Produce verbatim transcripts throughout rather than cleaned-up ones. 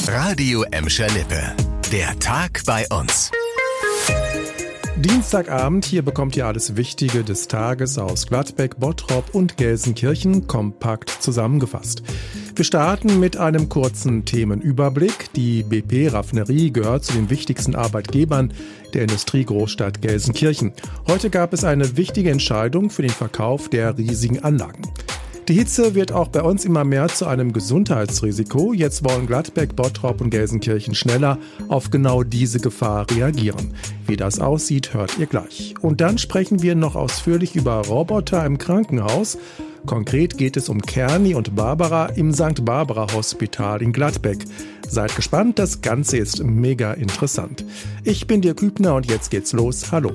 Radio Emscher Lippe. Der Tag bei uns. Dienstagabend, hier bekommt ihr alles Wichtige des Tages aus Gladbeck, Bottrop und Gelsenkirchen kompakt zusammengefasst. Wir starten mit einem kurzen Themenüberblick. Die B P-Raffinerie gehört zu den wichtigsten Arbeitgebern der Industriegroßstadt Gelsenkirchen. Heute gab es eine wichtige Entscheidung für den Verkauf der riesigen Anlagen. Die Hitze wird auch bei uns immer mehr zu einem Gesundheitsrisiko. Jetzt wollen Gladbeck, Bottrop und Gelsenkirchen schneller auf genau diese Gefahr reagieren. Wie das aussieht, hört ihr gleich. Und dann sprechen wir noch ausführlich über Roboter im Krankenhaus. Konkret geht es um Kerni und Barbara im Sankt Barbara Hospital in Gladbeck. Seid gespannt, das Ganze ist mega interessant. Ich bin Dirk Hübner und jetzt geht's los. Hallo.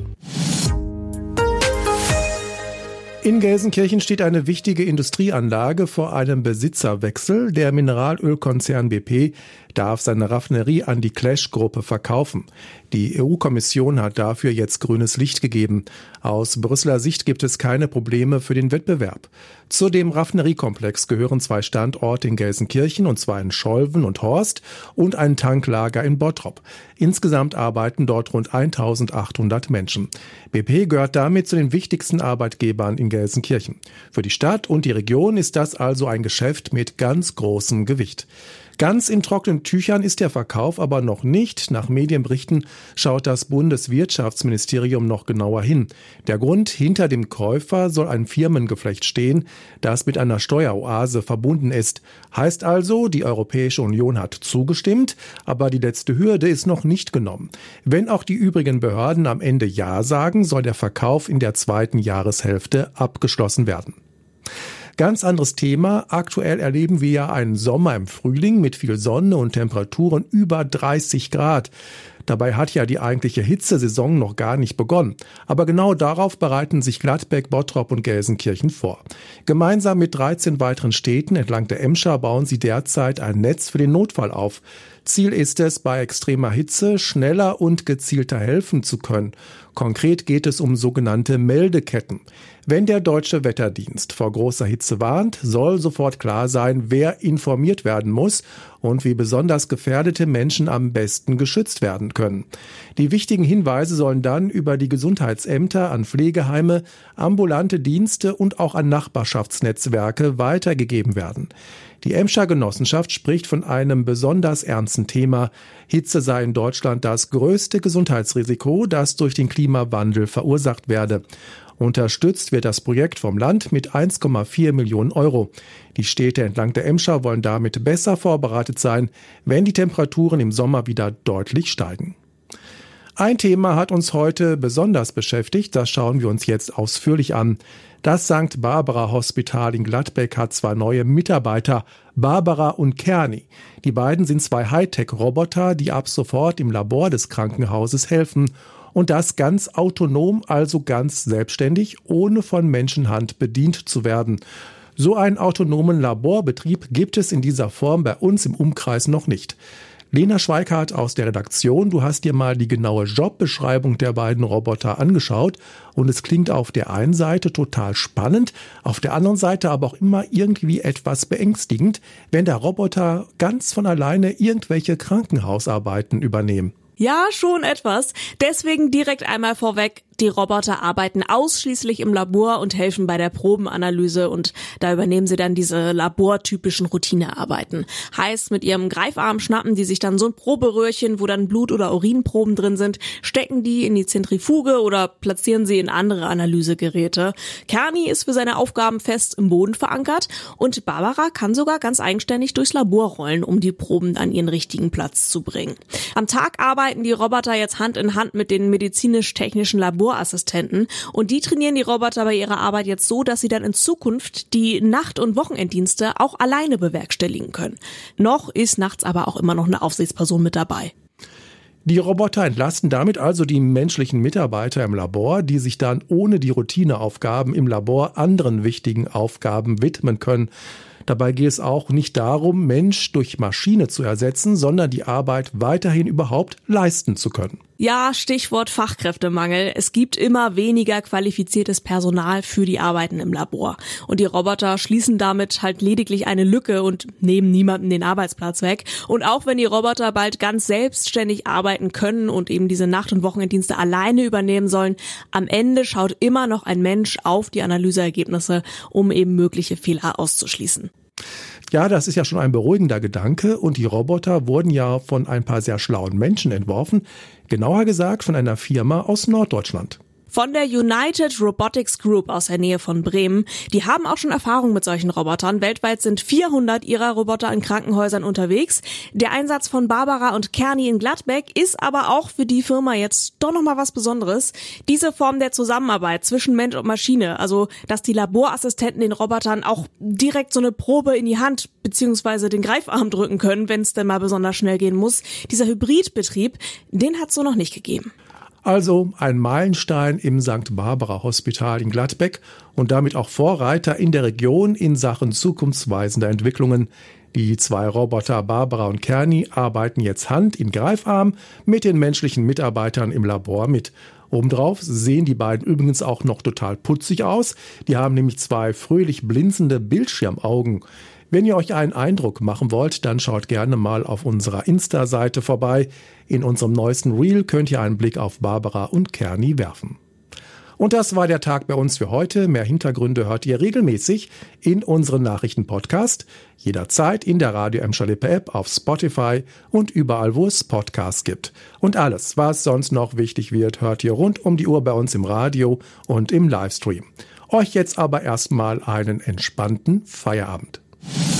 In Gelsenkirchen steht eine wichtige Industrieanlage vor einem Besitzerwechsel. Der Mineralölkonzern B P darf seine Raffinerie an die Clash-Gruppe verkaufen. Die E U-Kommission hat dafür jetzt grünes Licht gegeben. Aus Brüsseler Sicht gibt es keine Probleme für den Wettbewerb. Zu dem Raffineriekomplex gehören zwei Standorte in Gelsenkirchen, und zwar in Scholven und Horst, und ein Tanklager in Bottrop. Insgesamt arbeiten dort rund eintausendachthundert Menschen. B P gehört damit zu den wichtigsten Arbeitgebern in Gelsenkirchen. Für die Stadt und die Region ist das also ein Geschäft mit ganz großem Gewicht. Ganz in trockenen Tüchern ist der Verkauf aber noch nicht. Nach Medienberichten schaut das Bundeswirtschaftsministerium noch genauer hin. Der Grund: hinter dem Käufer soll ein Firmengeflecht stehen, das mit einer Steueroase verbunden ist. Heißt also, die Europäische Union hat zugestimmt, aber die letzte Hürde ist noch nicht genommen. Wenn auch die übrigen Behörden am Ende Ja sagen, soll der Verkauf in der zweiten Jahreshälfte abgeschlossen werden. Ganz anderes Thema. Aktuell erleben wir ja einen Sommer im Frühling mit viel Sonne und Temperaturen über dreißig Grad. Dabei hat ja die eigentliche Hitzesaison noch gar nicht begonnen. Aber genau darauf bereiten sich Gladbeck, Bottrop und Gelsenkirchen vor. Gemeinsam mit dreizehn weiteren Städten entlang der Emscher bauen sie derzeit ein Netz für den Notfall auf. Ziel ist es, bei extremer Hitze schneller und gezielter helfen zu können. Konkret geht es um sogenannte Meldeketten. Wenn der Deutsche Wetterdienst vor großer Hitze warnt, soll sofort klar sein, wer informiert werden muss und wie besonders gefährdete Menschen am besten geschützt werden können. Die wichtigen Hinweise sollen dann über die Gesundheitsämter an Pflegeheime, ambulante Dienste und auch an Nachbarschaftsnetzwerke weitergegeben werden. Die Emscher Genossenschaft spricht von einem besonders ernsten Thema. Hitze sei in Deutschland das größte Gesundheitsrisiko, das durch den Klimawandel verursacht werde. Unterstützt wird das Projekt vom Land mit eins Komma vier Millionen Euro. Die Städte entlang der Emscher wollen damit besser vorbereitet sein, wenn die Temperaturen im Sommer wieder deutlich steigen. Ein Thema hat uns heute besonders beschäftigt, das schauen wir uns jetzt ausführlich an. Das Sankt Barbara Hospital in Gladbeck hat zwei neue Mitarbeiter, Barbara und Kerni. Die beiden sind zwei Hightech-Roboter, die ab sofort im Labor des Krankenhauses helfen. Und das ganz autonom, also ganz selbstständig, ohne von Menschenhand bedient zu werden. So einen autonomen Laborbetrieb gibt es in dieser Form bei uns im Umkreis noch nicht. Lena Schweikart aus der Redaktion, du hast dir mal die genaue Jobbeschreibung der beiden Roboter angeschaut und es klingt auf der einen Seite total spannend, auf der anderen Seite aber auch immer irgendwie etwas beängstigend, wenn der Roboter ganz von alleine irgendwelche Krankenhausarbeiten übernehmen. Ja, schon etwas. Deswegen direkt einmal vorweg: Die Roboter arbeiten ausschließlich im Labor und helfen bei der Probenanalyse, und da übernehmen sie dann diese labortypischen Routinearbeiten. Heißt, mit ihrem Greifarm schnappen die sich dann so ein Proberöhrchen, wo dann Blut- oder Urinproben drin sind, stecken die in die Zentrifuge oder platzieren sie in andere Analysegeräte. Kerni ist für seine Aufgaben fest im Boden verankert und Barbara kann sogar ganz eigenständig durchs Labor rollen, um die Proben an ihren richtigen Platz zu bringen. Am Tag arbeiten die Roboter jetzt Hand in Hand mit den medizinisch-technischen Laborassistenten, und die trainieren die Roboter bei ihrer Arbeit jetzt so, dass sie dann in Zukunft die Nacht- und Wochenenddienste auch alleine bewerkstelligen können. Noch ist nachts aber auch immer noch eine Aufsichtsperson mit dabei. Die Roboter entlasten damit also die menschlichen Mitarbeiter im Labor, die sich dann ohne die Routineaufgaben im Labor anderen wichtigen Aufgaben widmen können. Dabei geht es auch nicht darum, Mensch durch Maschine zu ersetzen, sondern die Arbeit weiterhin überhaupt leisten zu können. Ja, Stichwort Fachkräftemangel. Es gibt immer weniger qualifiziertes Personal für die Arbeiten im Labor. Und die Roboter schließen damit halt lediglich eine Lücke und nehmen niemanden den Arbeitsplatz weg. Und auch wenn die Roboter bald ganz selbstständig arbeiten können und eben diese Nacht- und Wochenenddienste alleine übernehmen sollen, am Ende schaut immer noch ein Mensch auf die Analyseergebnisse, um eben mögliche Fehler auszuschließen. Ja, das ist ja schon ein beruhigender Gedanke und die Roboter wurden ja von ein paar sehr schlauen Menschen entworfen, genauer gesagt von einer Firma aus Norddeutschland. Von der United Robotics Group aus der Nähe von Bremen. Die haben auch schon Erfahrung mit solchen Robotern. Weltweit sind vierhundert ihrer Roboter in Krankenhäusern unterwegs. Der Einsatz von Barbara und Kerni in Gladbeck ist aber auch für die Firma jetzt doch nochmal was Besonderes. Diese Form der Zusammenarbeit zwischen Mensch und Maschine, also dass die Laborassistenten den Robotern auch direkt so eine Probe in die Hand bzw. den Greifarm drücken können, wenn es denn mal besonders schnell gehen muss. Dieser Hybridbetrieb, den hat es so noch nicht gegeben. Also ein Meilenstein im Sankt Barbara Hospital in Gladbeck und damit auch Vorreiter in der Region in Sachen zukunftsweisender Entwicklungen. Die zwei Roboter Barbara und Kerni arbeiten jetzt Hand in Greifarm mit den menschlichen Mitarbeitern im Labor mit. Obendrauf sehen die beiden übrigens auch noch total putzig aus. Die haben nämlich zwei fröhlich blinzende Bildschirmaugen. Wenn ihr euch einen Eindruck machen wollt, dann schaut gerne mal auf unserer Insta-Seite vorbei. In unserem neuesten Reel könnt ihr einen Blick auf Barbara und Kerni werfen. Und das war der Tag bei uns für heute. Mehr Hintergründe hört ihr regelmäßig in unseren Nachrichten-Podcast. Jederzeit in der Radio Emscher-Lippe App, auf Spotify und überall, wo es Podcasts gibt. Und alles, was sonst noch wichtig wird, hört ihr rund um die Uhr bei uns im Radio und im Livestream. Euch jetzt aber erstmal einen entspannten Feierabend.